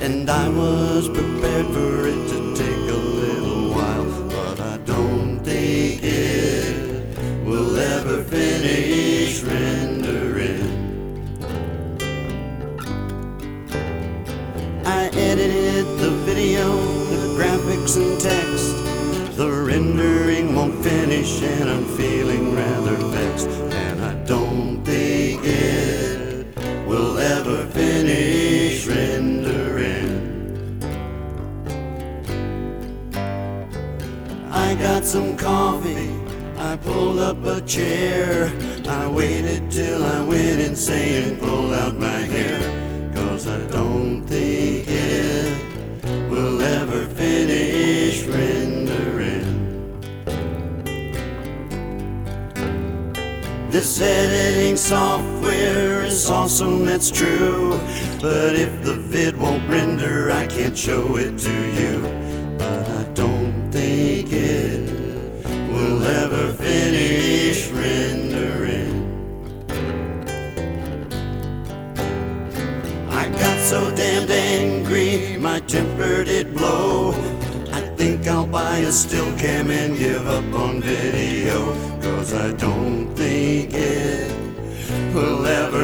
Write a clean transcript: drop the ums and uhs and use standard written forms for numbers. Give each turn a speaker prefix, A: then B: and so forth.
A: And I was prepared for it to take a little while, but I don't think it will ever finish rendering. I edited the video, the graphics and text. The rendering won't finish and I'm feeling rather vexed. And I don't think it will ever finish rendering. I got some coffee, I pulled up a chair. I waited till I went insane and pulled out my hair. 'Cause I don't think it will ever finish rendering. This editing software is awesome, that's true. But if the vid won't render, I can't show it to you. But I don't think it will ever finish rendering. I got so damned angry, my temper did blow. I think I'll buy a still cam and give up on video. 'Cause I don't think it will ever